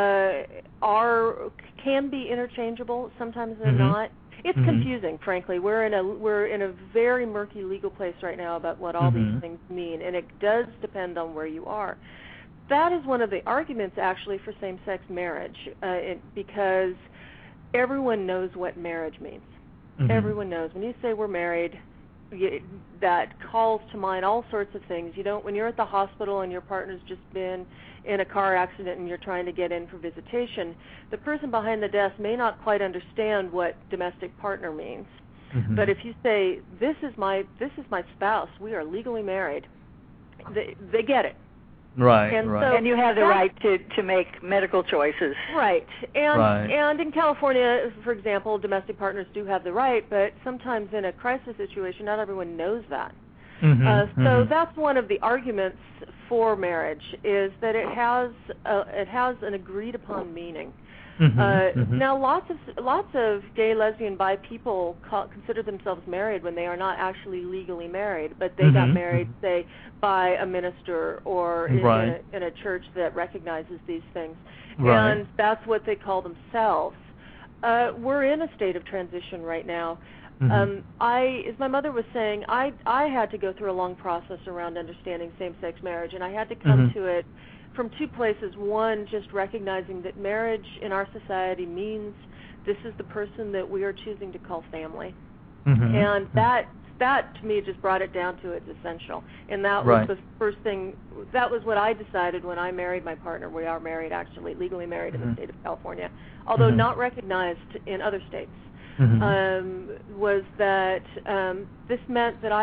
can be interchangeable. Sometimes they're not. It's confusing, frankly. We're in a very murky legal place right now about what all these things mean, and it does depend on where you are. That is one of the arguments, actually, for same-sex marriage, because everyone knows what marriage means. Everyone knows. When you say we're married, that calls to mind all sorts of things. When you're at the hospital and your partner's just been in a car accident and you're trying to get in for visitation, the person behind the desk may not quite understand what domestic partner means. But if you say, this is my spouse, we are legally married, they get it. Right, right. And you have the right to make medical choices. Right. And in California, for example, domestic partners do have the right, but sometimes in a crisis situation, not everyone knows that. So that's one of the arguments for marriage, is that it has an agreed upon meaning. Now, lots of gay, lesbian, bi people consider themselves married when they are not actually legally married, but they got married, say, by a minister or in a church that recognizes these things, and that's what they call themselves. We're in a state of transition right now. As my mother was saying, I had to go through a long process around understanding same-sex marriage, and I had to come to it from two places. One, just recognizing that marriage in our society means this is the person that we are choosing to call family. And that to me just brought it down to its essential. And that was the first thing, that was what I decided when I married my partner. We are married, actually, legally married in the state of California, although not recognized in other states. Was that this meant that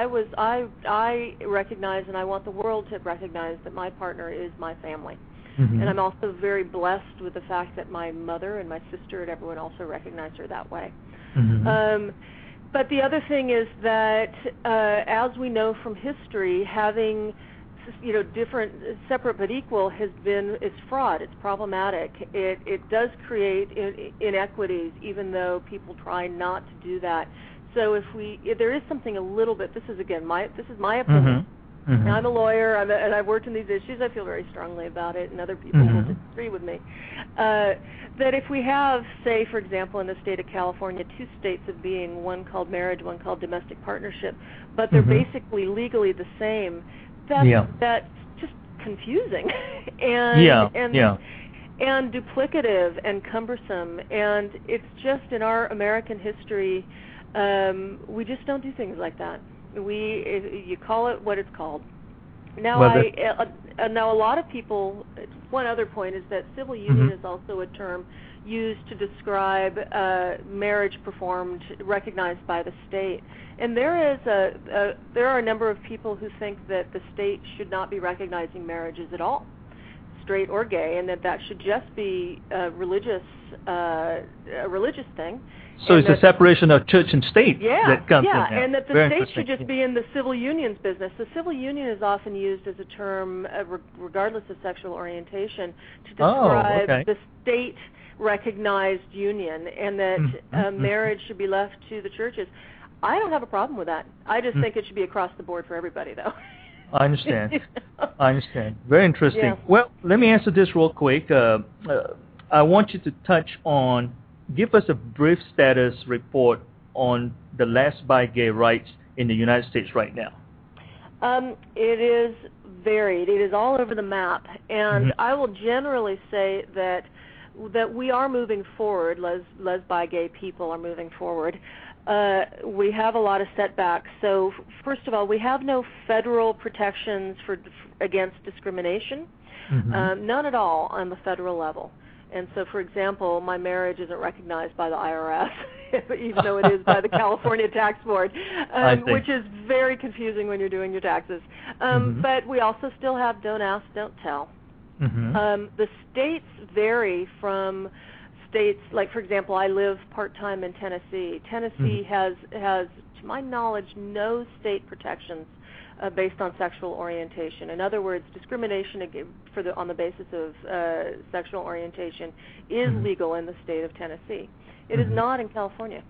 I recognize, and I want the world to recognize, that my partner is my family. And I'm also very blessed with the fact that my mother and my sister and everyone also recognize her that way. But the other thing is that, as we know from history, having different, separate but equal is fraud. It's problematic. It does create inequities, even though people try not to do that. So if there is something a little bit, this is my opinion. And I'm a lawyer, and I've worked in these issues. I feel very strongly about it, and other people will disagree with me. That if we have, say, for example, in the state of California, two states of being, one called marriage, one called domestic partnership, but they're basically legally the same, that's just confusing and duplicative and cumbersome. And it's just, in our American history, we just don't do things like that. You call it what it's called. Now, now a lot of people. One other point is that civil union is also a term used to describe marriage recognized by the state. And there are a number of people who think that the state should not be recognizing marriages at all, straight or gay, and that should just be a religious thing. So it's a separation of church and state that comes in there. And that the state should just be in the civil union's business. The civil union is often used as a term, regardless of sexual orientation, to describe the state-recognized union, and that marriage should be left to the churches. I don't have a problem with that. I just think it should be across the board for everybody, though. I understand. I understand. Very interesting. Yeah. Well, let me answer this real quick. I want you to give us a brief status report on the less-by gay rights in the United States right now. It is varied. It is all over the map, and I will generally say that we are moving forward. Les-bi gay people are moving forward. We have a lot of setbacks. So, first of all, we have no federal protections against discrimination, none at all on the federal level. And so, for example, my marriage isn't recognized by the IRS, even though it is by the California Tax Board, which is very confusing when you're doing your taxes. But we also still have don't ask, don't tell. The states vary from states, like, for example, I live part-time in Tennessee. Tennessee has, to my knowledge, no state protections based on sexual orientation. In other words, discrimination on the basis of sexual orientation is legal in the state of Tennessee. It is not in California.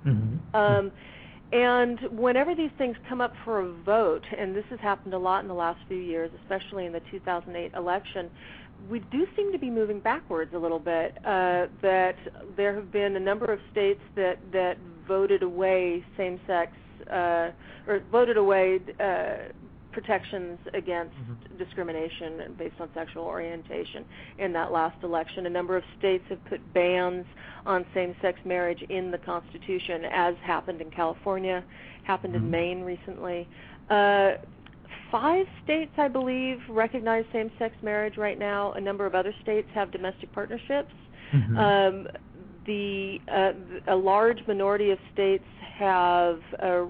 And whenever these things come up for a vote, and this has happened a lot in the last few years, especially in the 2008 election, we do seem to be moving backwards a little bit, that there have been a number of states that voted away same-sex or voted away protections against discrimination based on sexual orientation in that last election. A number of states have put bans on same-sex marriage in the Constitution, as happened in California, happened in Maine recently. 5 states, I believe, recognize same-sex marriage right now. A number of other states have domestic partnerships. A large minority of states have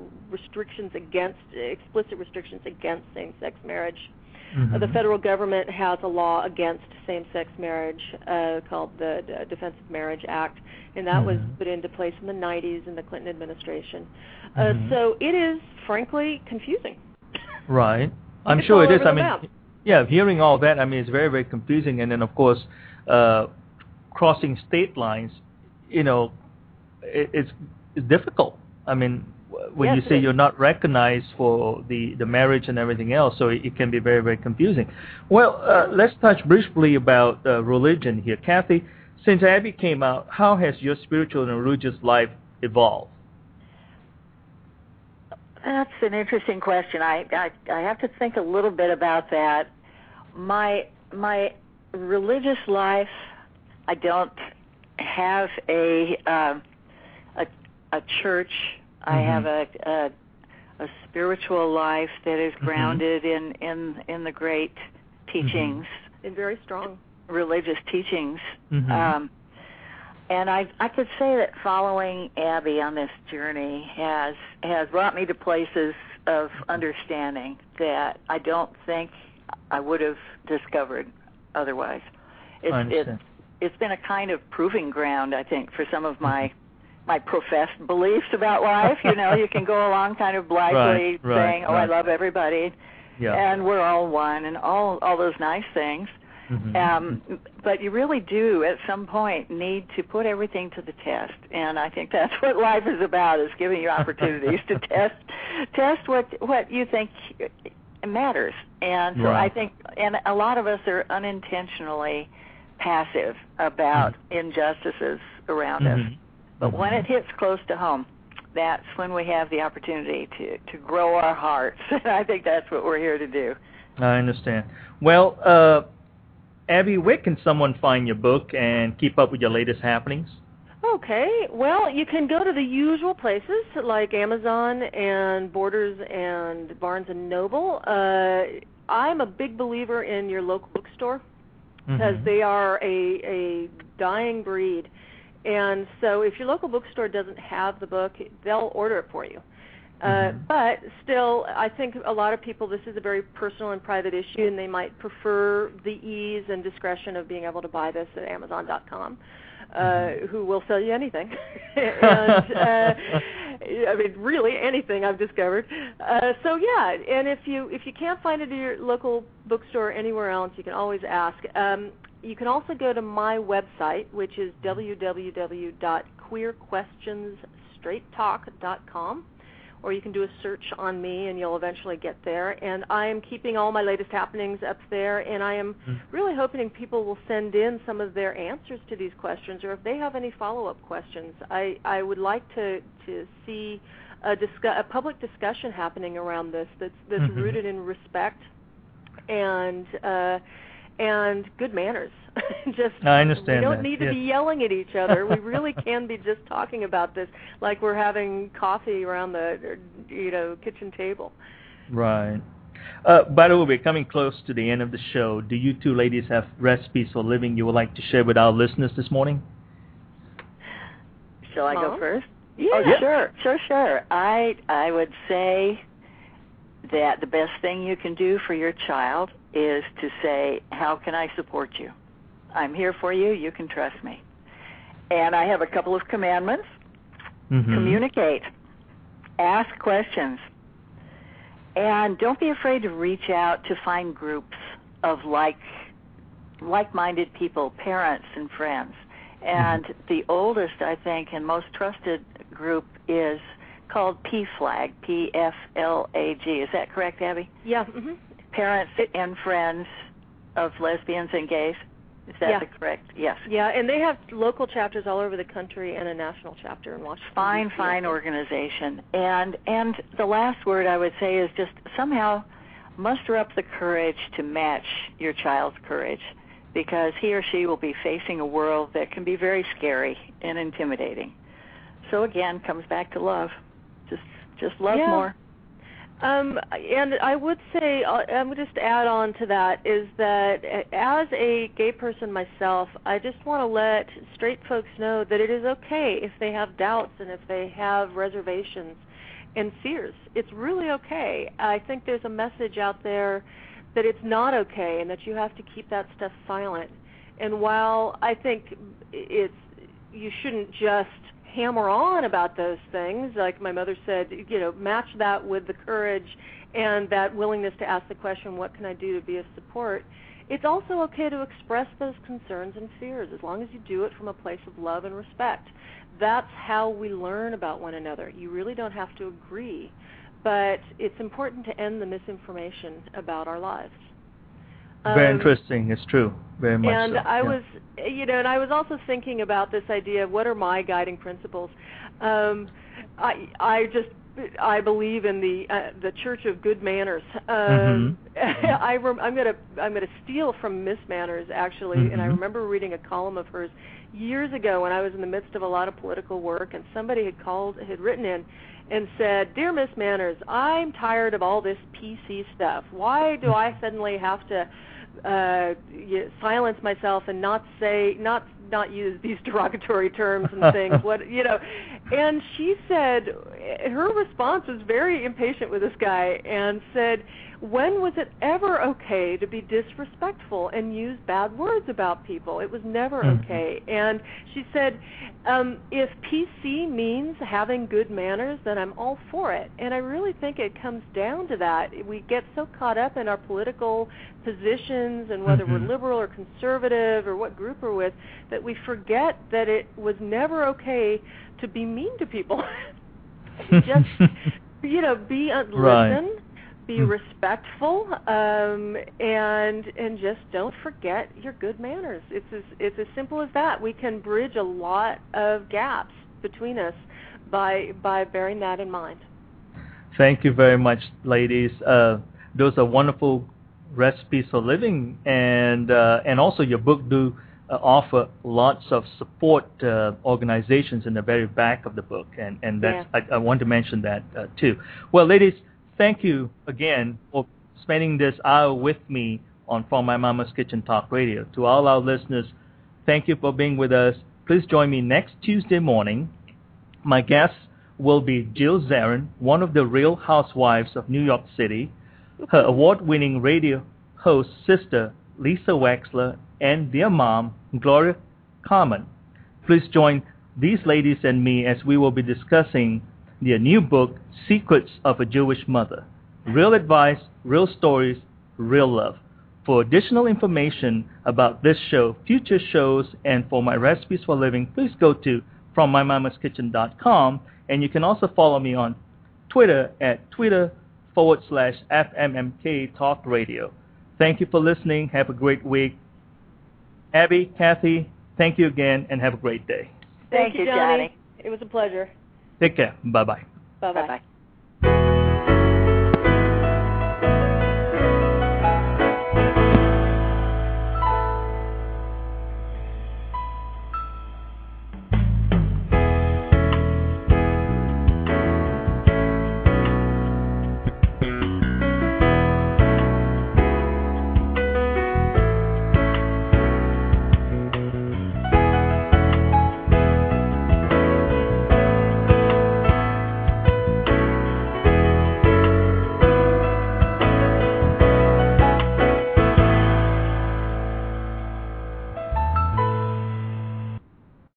explicit restrictions against same-sex marriage. The federal government has a law against same-sex marriage called the Defensive Marriage Act, and that was put into place in the 90s in the Clinton administration. So it is, frankly, confusing. Right. I'm sure it is. I mean, hearing all that, I mean, it's very, very confusing. And then, of course, crossing state lines, it's difficult. I mean, when you say you're not recognized for the marriage and everything else, so it can be very, very confusing. Well, let's touch briefly about religion here. Kathy, since Abby came out, how has your spiritual and religious life evolved? That's an interesting question. I have to think a little bit about that. My religious life, I don't have a church. I have a spiritual life that is grounded in the great teachings, and very strong religious teachings. And I could say that following Abby on this journey has brought me to places of understanding that I don't think I would have discovered otherwise. It's been a kind of proving ground, I think, for some of my professed beliefs about life. You can go along kind of blithely saying, I love everybody, and we're all one, and all those nice things. But you really do, at some point, need to put everything to the test. And I think that's what life is about, is giving you opportunities to test what you think matters. And so I think, and a lot of us are unintentionally passive about injustices around us. But when it hits close to home, that's when we have the opportunity to grow our hearts. And I think that's what we're here to do. I understand. Well, Abby, where can someone find your book and keep up with your latest happenings? Okay. Well, you can go to the usual places like Amazon and Borders and Barnes & Noble. I'm a big believer in your local bookstore because they are a dying breed. And so if your local bookstore doesn't have the book, they'll order it for you. But still, I think a lot of people, this is a very personal and private issue, and they might prefer the ease and discretion of being able to buy this at Amazon.com, who will sell you anything. And, I mean, really anything, I've discovered. So yeah, and if you can't find it at your local bookstore or anywhere else, you can always ask. You can also go to my website, which is www.queerquestionsstraighttalk.com. or you can do a search on me and you'll eventually get there. And I am keeping all my latest happenings up there, and I am really hoping people will send in some of their answers to these questions, or if they have any follow-up questions. I would like to see a public discussion happening around this that's rooted in respect and good manners. I understand. We don't need to be yelling at each other. We really can be just talking about this like we're having coffee around the kitchen table. Right. By the way, we're coming close to the end of the show. Do you two ladies have recipes for living you would like to share with our listeners this morning? Shall I go first? Yeah. Oh, sure. I would say that the best thing you can do for your child is to say, how can I support you? I'm here for you. You can trust me. And I have a couple of commandments. Communicate. Ask questions. And don't be afraid to reach out to find groups of like-minded people, parents and friends. And the oldest, I think, and most trusted group is called PFLAG, P-F-L-A-G. Is that correct, Abby? Yeah. Parents and Friends of Lesbians and Gays. Is that the correct? Yes. Yeah, and they have local chapters all over the country and a national chapter in Washington. Fine organization. And the last word I would say is just somehow muster up the courage to match your child's courage, because he or she will be facing a world that can be very scary and intimidating. So again, comes back to love. Just love more. And I would say, I would just add on to that, is that as a gay person myself, I just want to let straight folks know that it is okay if they have doubts and if they have reservations and fears. It's really okay. I think there's a message out there that it's not okay and that you have to keep that stuff silent. And while I think you shouldn't just hammer on about those things, like my mother said, match that with the courage and that willingness to ask the question, what can I do to be of support? It's also okay to express those concerns and fears as long as you do it from a place of love and respect. That's how we learn about one another. You really don't have to agree, but it's important to end the misinformation about our lives. Very interesting. It's true. Very much and so. I was, and I was also thinking about this idea of what are my guiding principles. I believe in the Church of Good Manners. I'm gonna steal from Miss Manners actually, and I remember reading a column of hers years ago when I was in the midst of a lot of political work, and somebody had written in and said, "Dear Miss Manners, I'm tired of all this PC stuff. Why do I suddenly have to silence myself and not use these derogatory terms and things?" And she said, her response was very impatient with this guy and said, when was it ever okay to be disrespectful and use bad words about people? It was never okay. And she said, if PC means having good manners, then I'm all for it. And I really think it comes down to that. We get so caught up in our political positions and whether we're liberal or conservative or what group we're with, that we forget that it was never okay to be mean to people. Just, listen, be respectful, and just don't forget your good manners. It's as simple as that. We can bridge a lot of gaps between us by bearing that in mind. Thank you very much, ladies. Those are wonderful recipes for living, and also your book do offer lots of support organizations in the very back of the book, and that's I want to mention that too. Well, ladies, thank you again for spending this hour with me on From My Mama's Kitchen Talk Radio. To all our listeners, thank you for being with us. Please join me next Tuesday morning. My guest will be Jill Zarin, one of the Real Housewives of New York City, her award-winning radio host sister, Lisa Wexler, and their mom, Gloria Carmen. Please join these ladies and me as we will be discussing their new book, Secrets of a Jewish Mother. Real advice, real stories, real love. For additional information about this show, future shows, and for my recipes for living, please go to FromMyMamasKitchen.com, and you can also follow me on Twitter at Twitter/FMMK Talk Radio. Thank you for listening. Have a great week. Abby, Kathy, thank you again, and have a great day. Thank you, Johnny. It was a pleasure. Take care. Bye-bye. Bye-bye. Bye-bye.